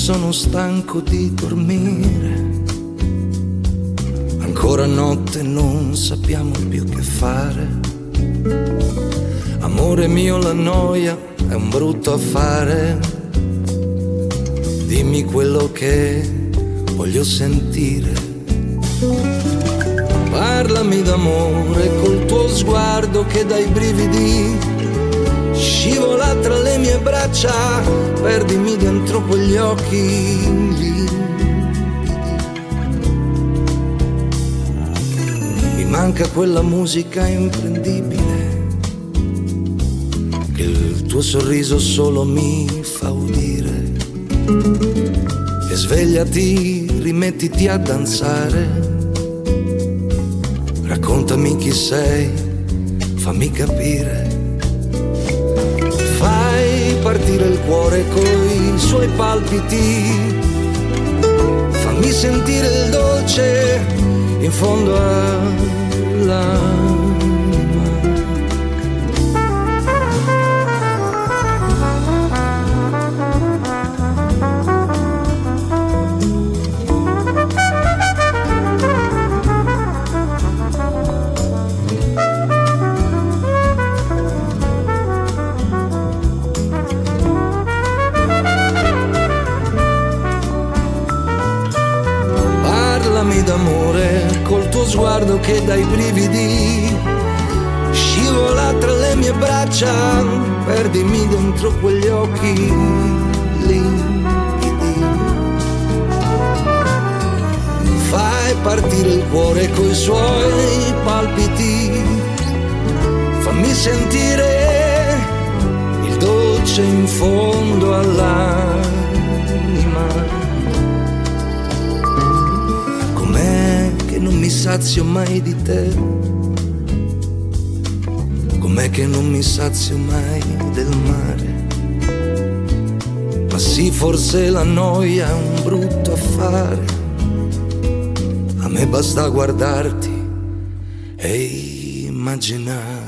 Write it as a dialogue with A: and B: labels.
A: sono stanco di dormire. Ancora notte non sappiamo più che fare. Amore mio, la noia è un brutto affare. Dimmi quello che voglio sentire. Parlami d'amore col tuo sguardo che dai brividi, scivola tra le mie braccia, perdimi dentro quegli occhi limpidi. Mi manca quella musica imprendibile che il tuo sorriso solo mi fa udire. E svegliati, rimettiti a danzare. Raccontami chi sei, fammi capire. Fai partire il cuore coi suoi palpiti. Fammi sentire il dolce in fondo all'anima. D'amore col tuo sguardo che dai brividi, scivola tra le mie braccia, perdimi dentro quegli occhi limpidi. Fai partire il cuore coi suoi palpiti, fammi sentire il dolce in fondo all'anima. Che non mi sazio mai di te, com'è che non mi sazio mai del mare. Ma sì, forse la noia è un brutto affare. A me basta guardarti e immaginare.